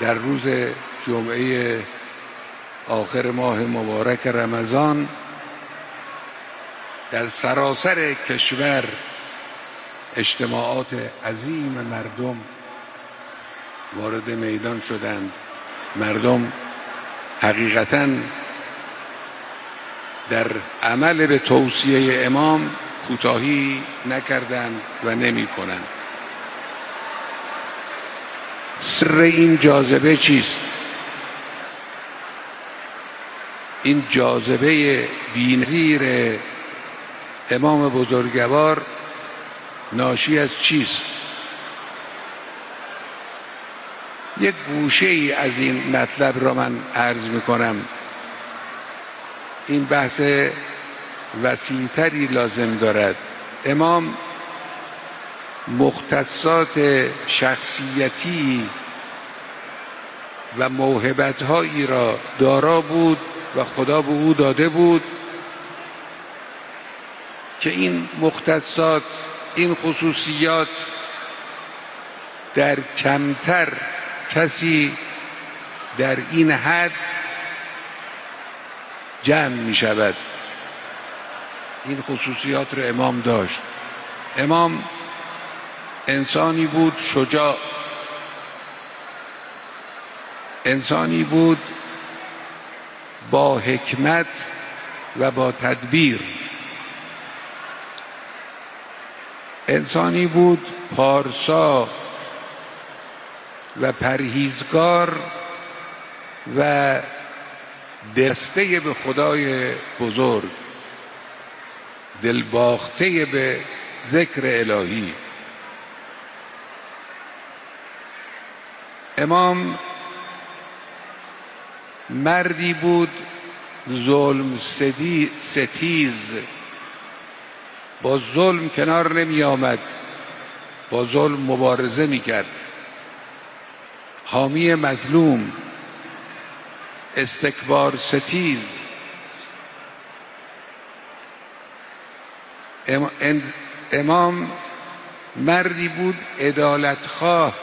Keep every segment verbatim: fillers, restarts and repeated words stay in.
در روز جمعه آخر ماه مبارک رمضان در سراسر کشور اجتماعات عظیم مردم وارد میدان شدند. مردم حقیقتاً در عمل به توصیه امام کوتاهی نکردند و نمی کنند. سر این جاذبه چیست؟ این جاذبه بی‌نظیر امام بزرگوار ناشی از چیست؟ یک گوشه ای از این مطلب را من عرض می کنم. این بحث وسیع‌تری لازم دارد. امام مختصات شخصیتی و موهبت‌هایی را دارا بود و خدا به او داده بود که این مختصات، این خصوصیات در کمتر کسی در این حد جمع می شود. این خصوصیات را امام داشت. امام انسانی بود شجاع، انسانی بود با حکمت و با تدبیر، انسانی بود پارسا و پرهیزگار و دلبسته به خدای بزرگ، دلباخته به ذکر الهی. امام مردی بود ظلم ستیز، با ظلم کنار نمی آمد، با ظلم مبارزه می کرد، حامی مظلوم، استکبار ستیز. امام مردی بود عدالتخواه،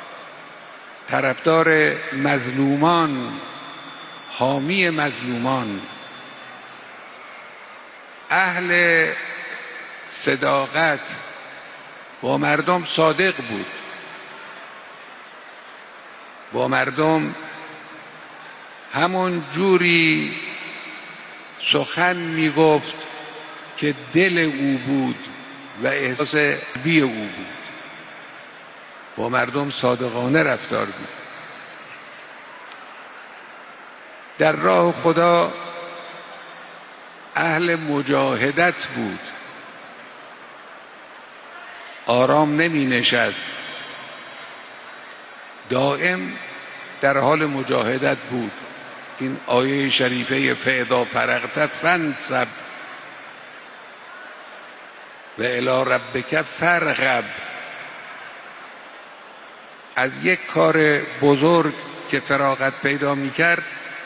طرفدار مظلومان، حامی مظلومان، اهل صداقت، با مردم صادق بود، با مردم همون جوری سخن می گفت که دل او بود و احساس بی او بود. با مردم صادقانه رفتار بود. در راه خدا اهل مجاهدت بود، آرام نمی نشست، دائم در حال مجاهدت بود. این آیه شریفه فاذا فرغت فانصب و الی ربک فارغب، از یک کار بزرگ که فراغت پیدا می کرد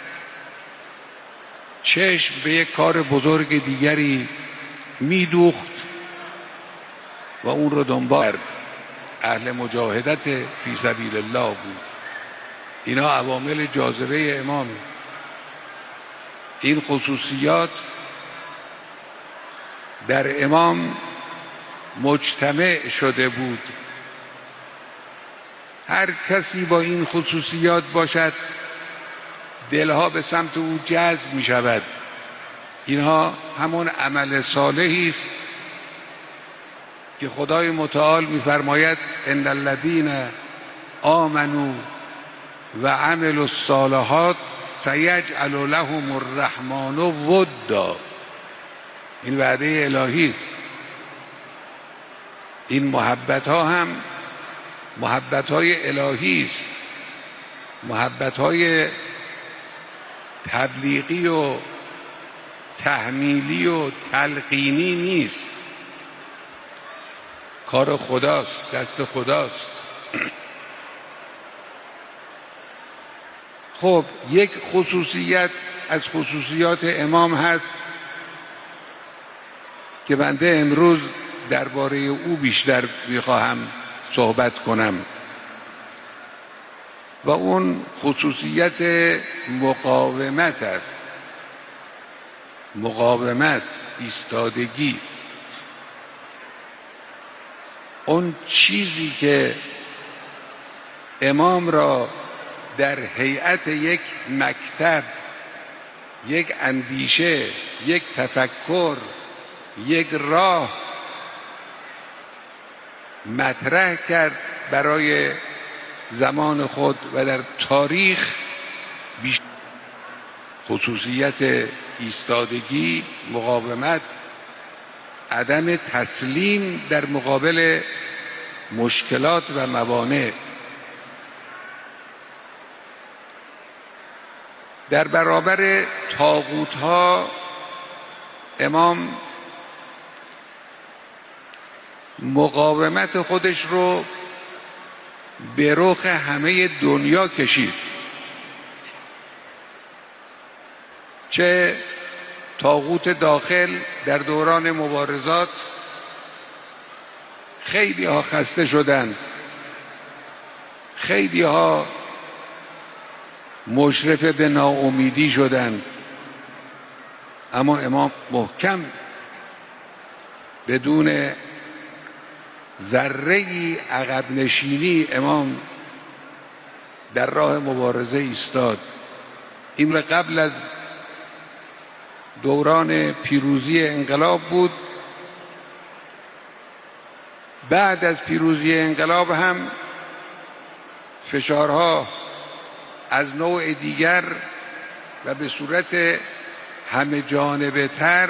چشم به یک کار بزرگ دیگری می دوخت و اون رو دنبال کرد. اهل مجاهدت فی سبیل الله بود. اینا عوامل جاذبه امام. این خصوصیات در امام مجتمع شده بود. هر کسی با این خصوصیات باشد دلها به سمت او جذب می شود. اینها همون عمل صالحی است که خدای متعال می فرماید ان الذین آمنوا و عملوا الصالحات سیجعل لهم الرحمن ودا. این وعده الهی است. این محبت ها هم محبت های الهی است، محبت های تبلیغی و تحمیلی و تلقینی نیست. کار خداست، دست خداست. خب یک خصوصیت از خصوصیات امام هست که بنده امروز درباره او بیشتر میخواهم صحبت کنم. و اون خصوصیت مقاومت است. مقاومت، ایستادگی، اون چیزی که امام را در هیئت یک مکتب، یک اندیشه، یک تفکر، یک راه مطرح کرد برای زمان خود و در تاریخ. خصوصیت ایستادگی، مقاومت، عدم تسلیم در مقابل مشکلات و موانع، در برابر طاغوت‌ها امام مقاومت خودش رو به رخ همه دنیا کشید. چه طاغوت داخل در دوران مبارزات خیلی ها خسته شدند، خیلی ها مشرف به ناامیدی شدند، اما امام محکم بدون ذره‌ای عقب نشینی امام در راه مبارزه ایستاد. این قبل از دوران پیروزی انقلاب بود. بعد از پیروزی انقلاب هم فشارها از نوع دیگر و به صورت همه جانبه تر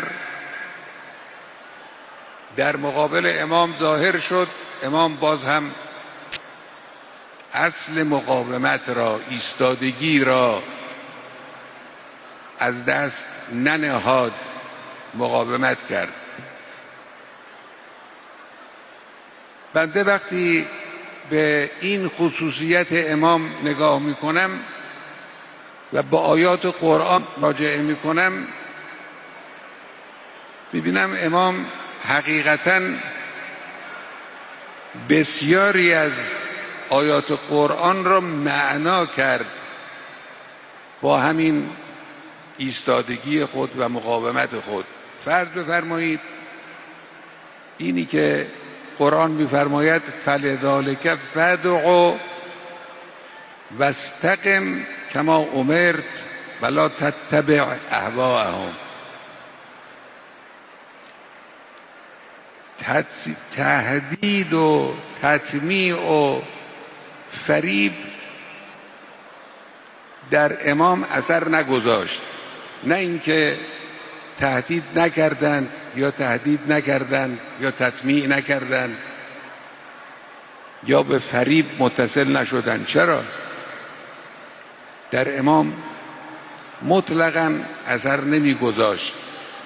در مقابل امام ظاهر شد. امام باز هم اصل مقاومت را، ایستادگی را از دست ننهاد، مقاومت کرد. بنده وقتی به این خصوصیت امام نگاه میکنم و با آیات قرآن مراجعه میکنم، میبینم امام حقیقتاً بسیاری از آیات قرآن را معنا کرد با همین ایستادگی خود و مقاومت خود. فرض بفرمایید اینی که قرآن میفرماید فلذالک فادع واستقم کما امرت ولا تتبع اهواءهم. تهدید و تطمیع و فریب در امام اثر نگذاشت. نه اینکه تهدید نکردند یا تهدید نکردند یا تطمیع نکردند یا به فریب متصل نشدند. چرا؟ در امام مطلقاً اثر نمیگذاشت.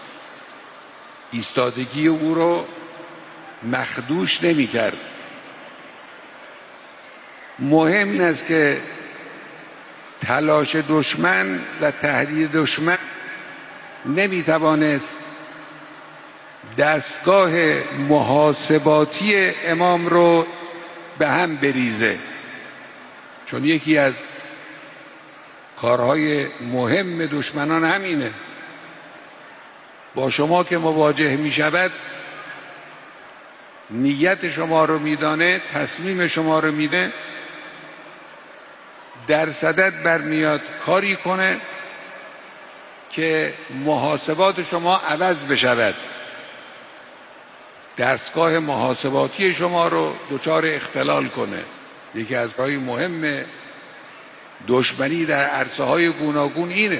ایستادگی او رو مخدوش نمی کرد. مهم این است که تلاش دشمن و تهدید دشمن نمی توانست دستگاه محاسباتی امام رو به هم بریزه، چون یکی از کارهای مهم دشمنان همینه. با شما که مواجه می شود نیت شما رو میدانه، تصمیم شما رو میده، در صدد برمیاد کاری کنه که محاسبات شما عوض بشود، دستگاه محاسباتی شما رو دچار اختلال کنه. یکی از راه‌های مهم دشمنی در عرصه‌های گوناگون اینه.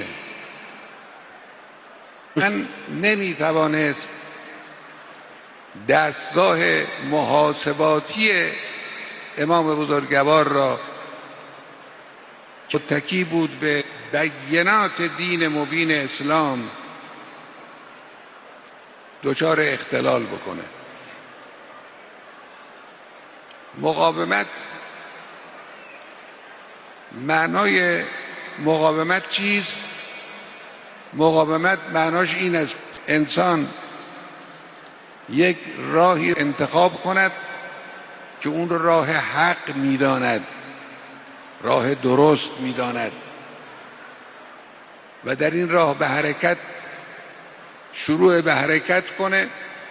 من نمیتوانست دستگاه محاسباتی امام بزرگوار را متکی بود به بینات دین مبین اسلام دچار اختلال بکنه. مقاومت، معنای مقاومت چیست؟ مقاومت معناش این است انسان یک راهی انتخاب کند که اون رو راه حق میداند راه درست می‌داند و در این راه به حرکت شروع به حرکت کنه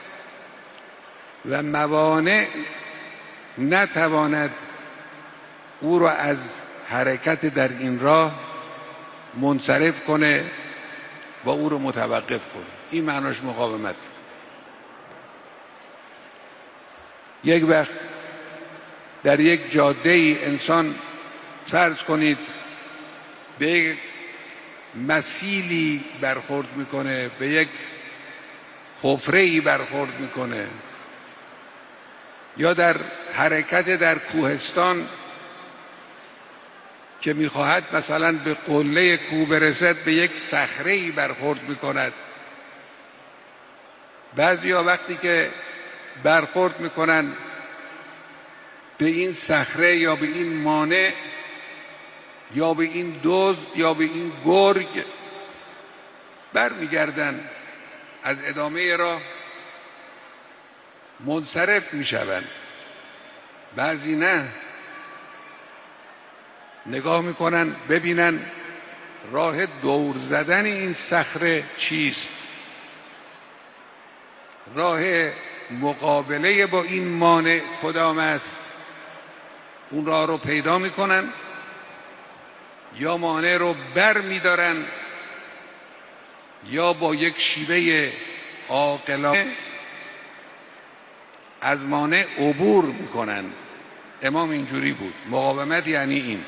و موانع نتواند او را از حرکت در این راه منصرف کنه و او را متوقف کنه. این معناش مقاومت. یک وقت در یک جاده ای انسان فرض کنید به یک مسیلی برخورد میکنه، به یک حفره ای برخورد میکنه، یا در حرکت در کوهستان که میخواهد مثلا به قله کوه برسد به یک صخره ای برخورد میکند. بعضیا وقتی که برخورد میکنن به این صخره یا به این مانع یا به این دزد یا به این گرگ برمیگردن، از ادامه راه منصرف میشوند. بعضی نه، نگاه میکنن ببینن راه دور زدن این صخره چیست، راه مقابله با این مانع کدام است. اون راه رو پیدا میکنن یا مانع رو بر میدارن یا با یک شیوه عاقلانه از مانع عبور میکنند. امام اینجوری بود. مقاومت یعنی این.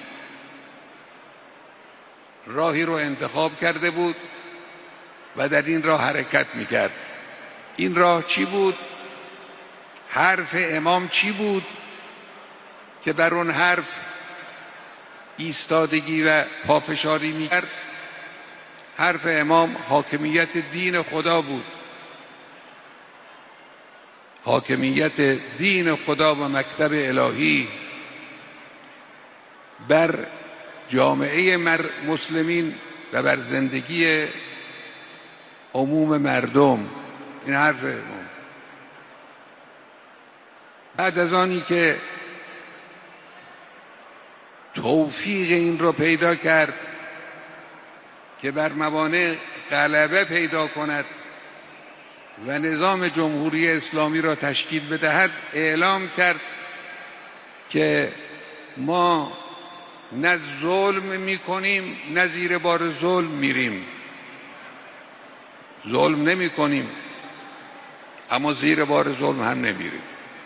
راهی رو انتخاب کرده بود و در این راه حرکت میکرد. این راه چی بود؟ حرف امام چی بود که بر اون حرف ایستادگی و پافشاری میکرد؟ حرف امام حاکمیت دین خدا بود. حاکمیت دین خدا و مکتب الهی بر جامعه مسلمین و بر زندگی عموم مردم. این حرف امام. بعد از آنی که توفیق این رو پیدا کرد که بر موانع غلبه پیدا کند و نظام جمهوری اسلامی را تشکیل بدهد، اعلام کرد که ما نه ظلم میکنیم نه زیر بار ظلم میریم. ظلم نمی کنیم اما زیر بار ظلم هم نمیریم.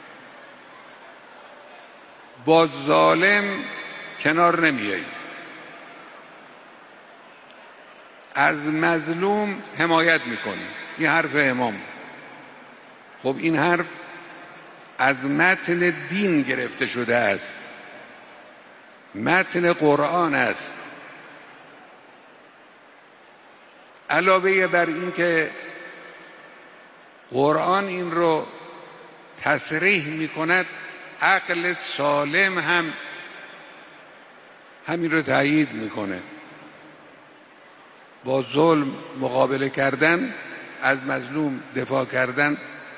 با ظالم کنار نمیاییم، از مظلوم حمایت میکنیم. این حرف امام. خب این حرف از متن دین گرفته شده است، متن قرآن است. علاوه بر این که قرآن این رو تصریح میکند، عقل سالم هم همین رو تأیید میکنه. با ظلم مقابله کردن، از مظلوم دفاع کردن،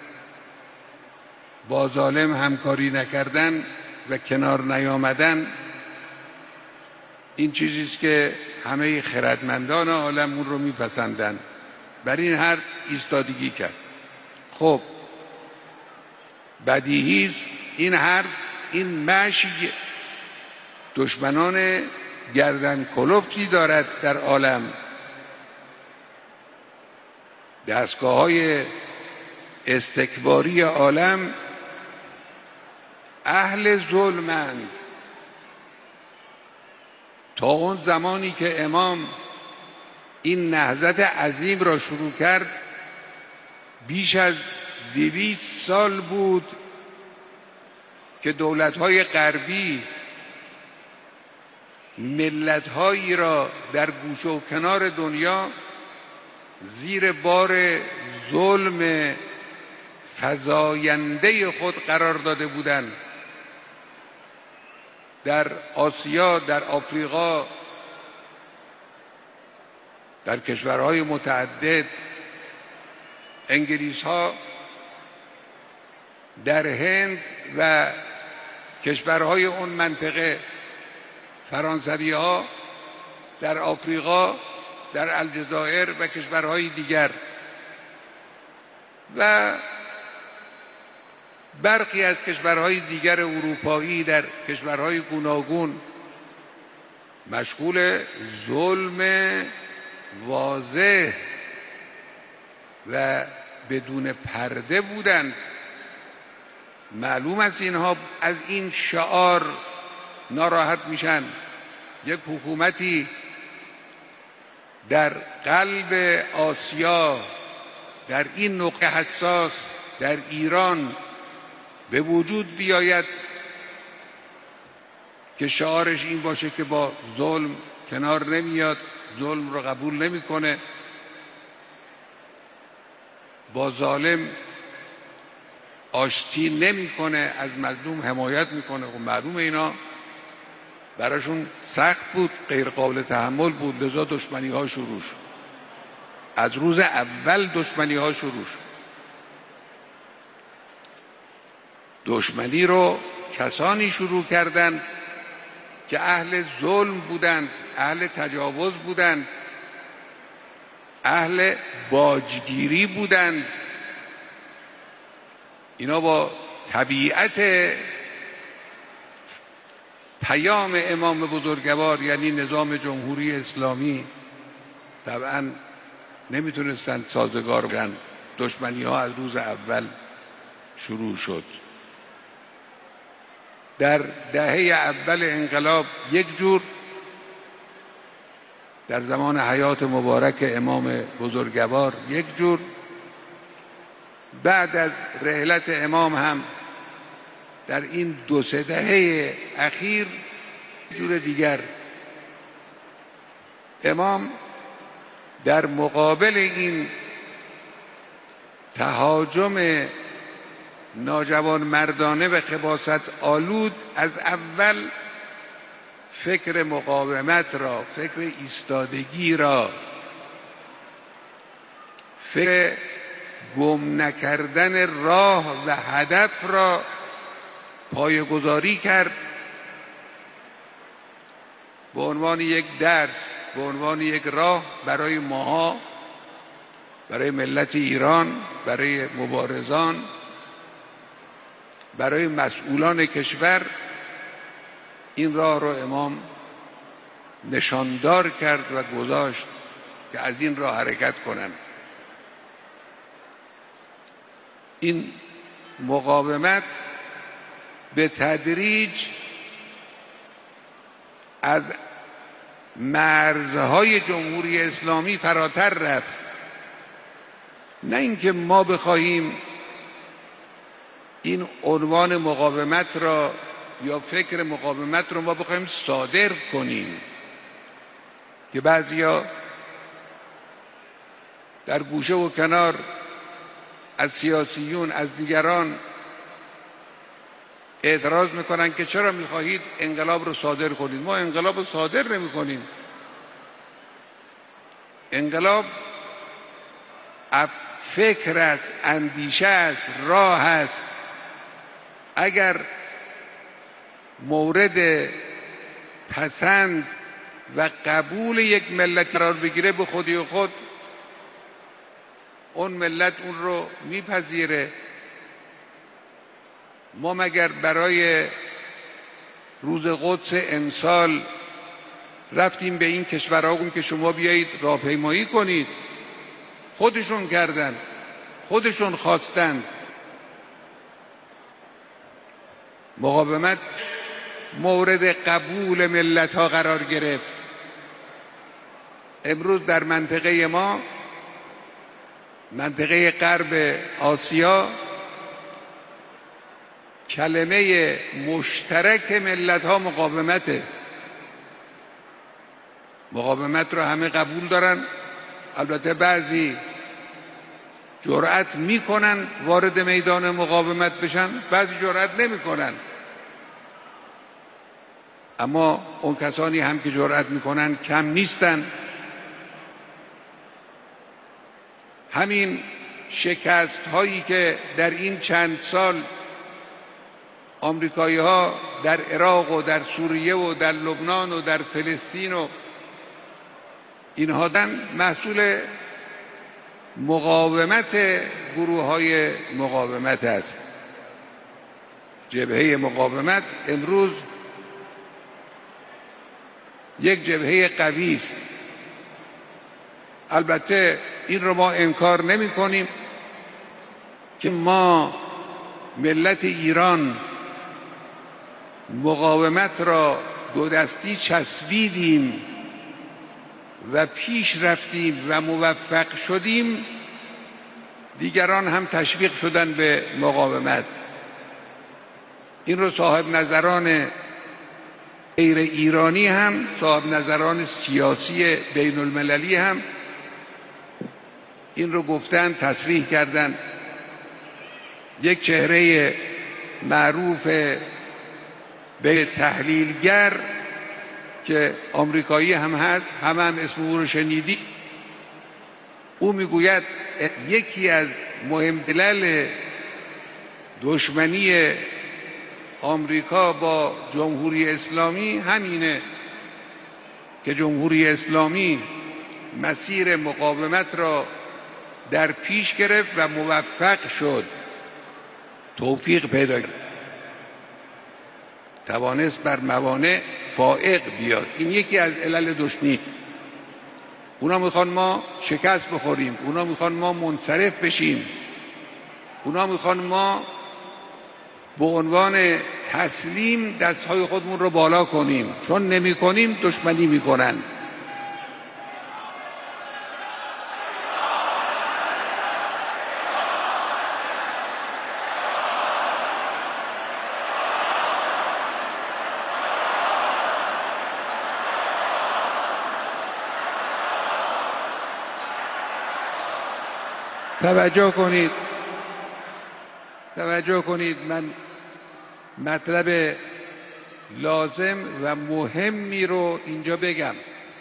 با ظالم همکاری نکردن و کنار نیامدن، این چیزیست که همه خردمندان عالم اون رو میپسندن. بر این حرف ایستادگی کرد. خب بدیهی است این حرف، این مشی دشمنان گردن کلفتی دارد در عالم. دستگاه های استکباری عالم اهل ظلمند. تا اون زمانی که امام این نهضت عظیم را شروع کرد، بیش از دویست سال بود که دولت‌های غربی ملت‌هایی را در گوشه و کنار دنیا زیر بار ظلم فزاینده خود قرار داده بودند. در آسیا، در آفریقا، در کشورهای متعدد، انگلیس ها در هند و کشورهای اون منطقه فرانسوی ها در آفریقا، در الجزایر و کشورهای دیگر و برخی از کشورهای دیگر اروپایی در کشورهای گوناگون مشغول ظلم واضح و بدون پرده بودند. معلوم است اینها از این شعار ناراحت میشن. یک حکومتی در قلب آسیا، در این نقطه حساس در ایران به وجود بیاید که شعارش این باشه که با ظلم کنار نمیاد، ظلم رو قبول نمیکنه، با ظالم آشتی نمیکنه، از مظلوم حمایت میکنه. و معلومه اینا براشون سخت بود، غیر قابل تحمل بود، لذا دشمنی ها شروع شد. از روز اول دشمنی ها شروع شد. دشمنی رو کسانی شروع کردند که اهل ظلم بودند، اهل تجاوز بودند، اهل باجگیری بودند. اینا با طبیعت پیام امام بزرگوار یعنی نظام جمهوری اسلامی طبعا نمیتونستند سازگار باشند. دشمنی ها از روز اول شروع شد. در دهه اول انقلاب یک جور، در زمان حیات مبارک امام بزرگوار یک جور، بعد از رحلت امام هم در این دو سه دهه اخیر جور دیگر. امام در مقابل این تهاجم ناجوان مردانه و خباثت آلود از اول فکر مقاومت را، فکر ایستادگی را، فکر گم نکردن راه و هدف را پایه‌گذاری کرد به عنوان یک درس، به عنوان یک راه برای ماها، برای ملت ایران، برای مبارزان، برای مسئولان کشور. این راه رو امام نشاندار کرد و گذاشت که از این راه حرکت کنند. این مقاومت به تدریج از مرزهای جمهوری اسلامی فراتر رفت. نه اینکه ما بخواهیم این عنوان مقاومت را یا فکر مقاومت را ما بخواهیم صادر کنیم که بعضیا در گوشه و کنار از سیاسیون، از دیگران اعتراض میکنن که چرا میخواهید انقلاب رو صادر کنید. ما انقلاب رو صادر نمی کنیم. انقلاب فکر است، اندیشه است، راه است. اگر مورد پسند و قبول یک ملت قرار بگیره به خودی و خود اون ملت اون رو میپذیره. ما مگر برای روز قدس امسال رفتیم به این کشورها که شما بیایید راهپیمایی کنید؟ خودشون کردن، خودشون خواستند. مقاومت مورد قبول ملت ها قرار گرفت. امروز در منطقه ما، منطقه غرب آسیا، کلمه مشترک ملت ها مقاومته. مقاومت رو همه قبول دارن. البته بعضی جرأت میکنن وارد میدان مقاومت بشن، بعضی جرأت نمیکنن. اما اون کسانی هم که جرأت میکنن کم نیستن. همین شکست هایی که در این چند سال آمریکایی ها در عراق و در سوریه و در لبنان و در فلسطین و اینها دن محصول مقاومت گروه های مقاومت است. جبهه مقاومت امروز یک جبهه قوی است. البته این رو ما انکار نمی کنیم که ما ملت ایران مقاومت را دو دستی چسبیدیم و پیش رفتیم و موفق شدیم، دیگران هم تشویق شدن به مقاومت. این رو صاحب نظران غیر ایرانی هم، صاحب نظران سیاسی بین المللی هم این رو گفتن، تصریح کردن. یک چهره معروف به تحلیلگر که آمریکایی هم هست، همه هم اسم او رو شنیدی، او میگوید یکی از مهم دلایل دشمنی آمریکا با جمهوری اسلامی همینه که جمهوری اسلامی مسیر مقاومت را در پیش گرفت و موفق شد، توفیق پیدا کرد، توانست بر موانع فائق بیاد. این یکی از علل دشمنی. اونا میخوان ما شکست بخوریم، اونا میخوان ما منصرف بشیم، اونا میخوان ما به عنوان تسلیم دستهای خودمون رو بالا کنیم، چون نمی کنیم دشمنی میکنن. توجه کنید توجه کنید من مطلب لازم و مهمی رو اینجا بگم.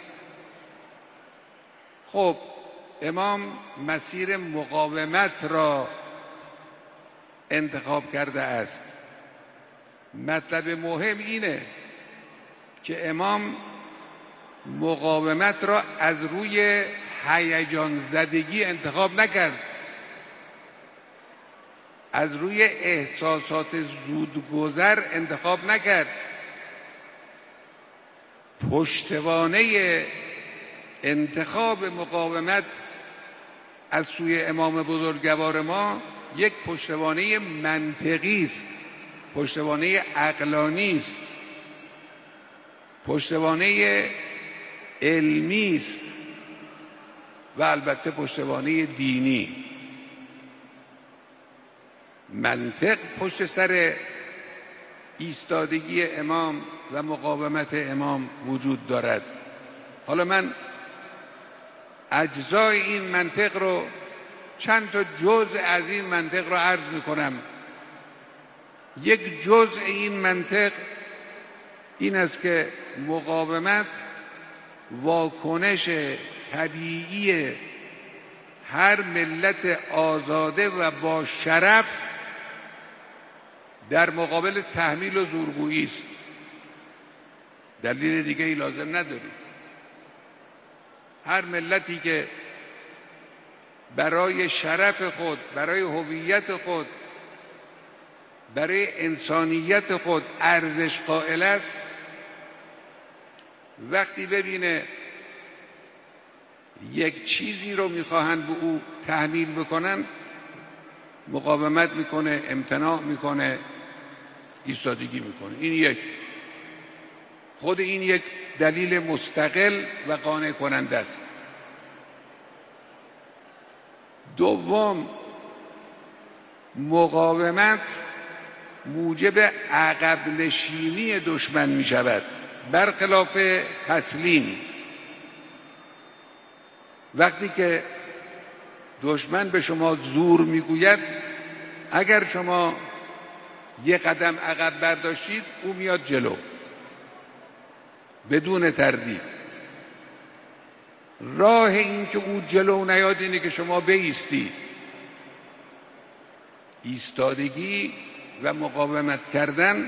خب امام مسیر مقاومت را انتخاب کرده است. مطلب مهم اینه که امام مقاومت را از روی هیجان زدگی انتخاب نکرد، از روی احساسات زودگذر انتخاب نکرد. پشتوانه انتخاب مقاومت از سوی امام بزرگوار ما یک پشتوانه منطقی است، پشتوانه عقلانی است، پشتوانه علمی است و البته پشتوانه دینی. منطق پشت سر ایستادگی امام و مقاومت امام وجود دارد. حالا من اجزای این منطق رو، چند تا جزء از این منطق رو عرض میکنم. یک جزء این منطق این است که مقاومت واکنش طبیعی هر ملت آزاده و با شرف در مقابل تحمیل و زورگویی است. دلیل دیگه ای لازم نداریم. هر ملتی که برای شرف خود، برای هویت خود، برای انسانیت خود ارزش قائل است، وقتی ببینه یک چیزی رو میخواهند به او تحمیل بکنن، مقاومت میکنه، امتناع میکنه، ایستادگی میکنه. این یک خود این یک دلیل مستقل و قانع کننده است. دوم، مقاومت موجب عقب نشینی دشمن می شود، برخلاف تسلیم. وقتی که دشمن به شما زور میگوید، اگر شما یک قدم عقب برداشتید او میاد جلو بدون تردید. راه این که او جلو نیاد اینه که شما بایستی. ایستادگی و مقاومت کردن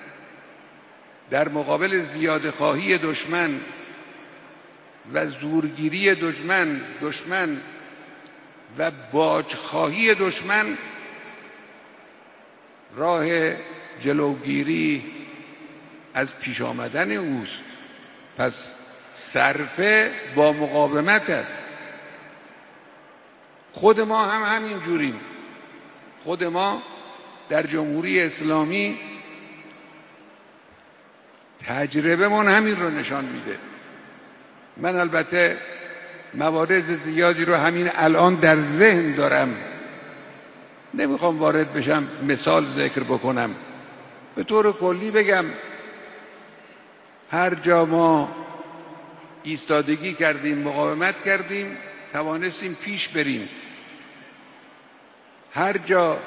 در مقابل زیادخواهی دشمن و زورگیری دشمن دشمن و باجخواهی دشمن راه جلوگیری از پیش آمدن اوست. پس صرفه با مقاومت است. خود ما هم همین جوریم. خود ما در جمهوری اسلامی تجربه من همین رو نشان میده. من البته موارد زیادی رو همین الان در ذهن دارم، نمیخوام وارد بشم مثال ذکر بکنم. به طور کلی بگم هر جا ما ایستادگی کردیم، مقاومت کردیم، توانستیم پیش بریم. هر جا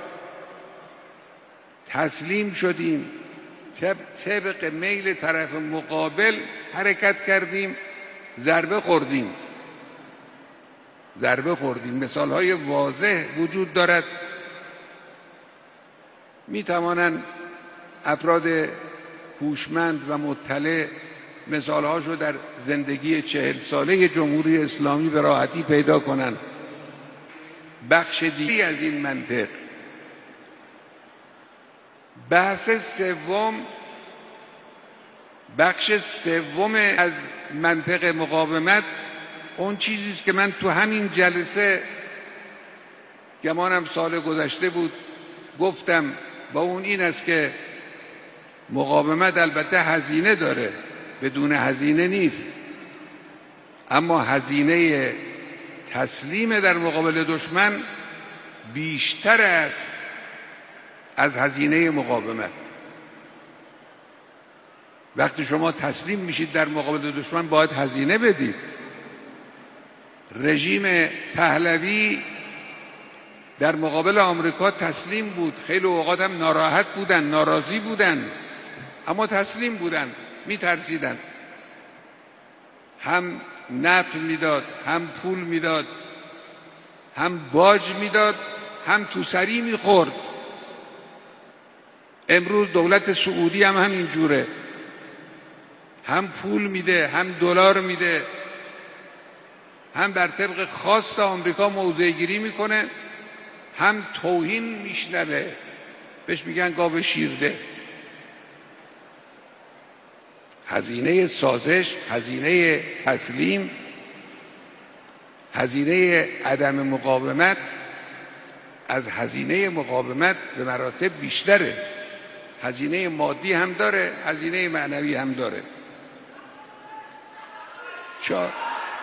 تسلیم شدیم، طبق میل طرف مقابل حرکت کردیم، ضربه خوردیم ضربه خوردیم مثالهای واضح وجود دارد. می توانند افراد هوشمند و مطلع مثالهاش رو در زندگی چهل ساله جمهوری اسلامی به راحتی پیدا کنند. بخش دیگری از این منطق، بحث سوم بخش سوم از منطق مقاومت اون چیزی است که من تو همین جلسه گمانم سال گذشته بود گفتم، با اون این است که مقاومت البته هزینه داره، بدون هزینه نیست، اما هزینه تسلیم در مقابل دشمن بیشتر است از هزینه مقاومت. وقتی شما تسلیم میشید در مقابل دشمن باید هزینه بدید. رژیم پهلوی در مقابل آمریکا تسلیم بود، خیلی اوقات هم ناراحت بودن، ناراضی بودن، اما تسلیم بودن، میترسیدن. هم نفت میداد، هم پول میداد، هم باج میداد، هم توسری میخورد. امروز دولت سعودی هم همین جوره، هم پول میده، هم دلار میده، هم بر طبق خواست آمریکا موضع گیری میکنه، هم توهین میشنوه، بهش میگن گاو شیرده. هزینه سازش، هزینه تسلیم، هزینه عدم مقاومت از هزینه مقاومت به مراتب بیشتره. هزینه مادی هم داره، هزینه معنوی هم داره. چهار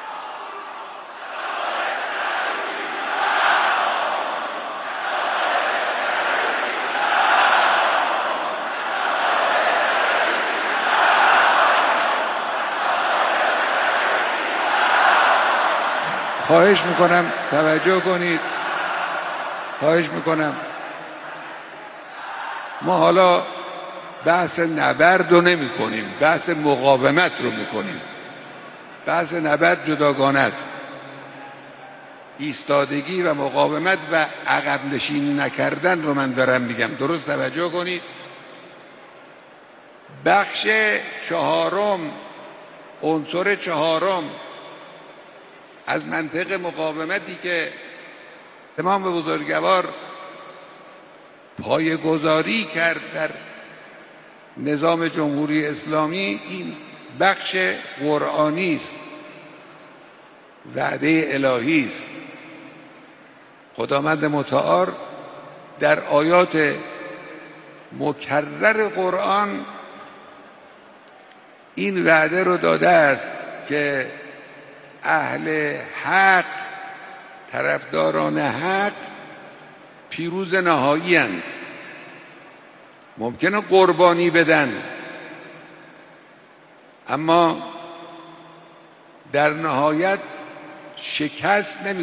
خواهش میکنم توجه کنید، خواهش میکنم. ما حالا بحث نبرد رو نمی کنیم، بحث مقاومت رو میکنیم. بحث نبرد جداگانه است. ایستادگی و مقاومت و عقب نشینی نکردن رو من دارم میگم. درست توجه کنید. بخش چهارم، عنصر چهارم از منطق مقاومتی که امام بزرگوار پایه‌گذاری کرد در نظام جمهوری اسلامی، این بخش قرآنی است، وعده الهی است. خداوند متعال در آیات مکرر قرآن این وعده رو داده است که اهل حق، طرفداران حق پیروز نهایی اند. ممکنه قربانی بدن، اما در نهایت شکست نمی